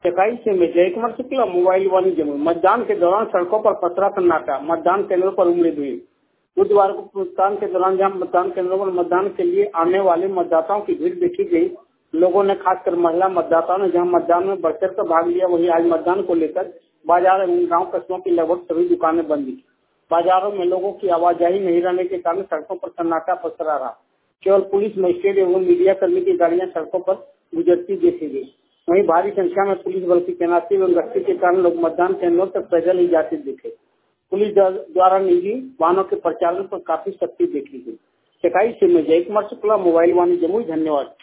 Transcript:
चकाई से मैं जय कुमार शुक्ला, मोबाइल वाणी जमुई। मतदान के दौरान सड़कों पर पसरा सन्नाटा, मतदान केंद्रों पर उमड़ी भीड़। बुधवार को मतदान के दौरान जहां मतदान केंद्रों पर मतदान के लिए आने वाले मतदाताओं की भीड़ देखी गई। लोगों ने, खासकर महिला मतदाताओं ने जहां मतदान में बढ़ चढ़ कर भाग लिया, वहीं आज मतदान को लेकर बाजार एवं गाँव कस्बों की लगभग सभी दुकानें बंद थी। बाजारों में लोगों की आवाजाही नहीं रहने के कारण सड़कों पर सन्नाटा पसरा रहा। केवल पुलिस, मजिस्ट्रेट एवं मीडिया कर्मी की गाड़ियां सड़कों पर गुजरती देखी गई। वहीं भारी संख्या में पुलिस बल की तैनाती एवं गश्ती के कारण लोग मतदान केंद्रों तक पैदल ही जाते दिखे। पुलिस द्वारा निजी वाहनों के परिचालन पर काफी सख्ती देखी गई। चकाई से मैं जय कुमार शुक्ला, मोबाइल वाणी जमुई। धन्यवाद।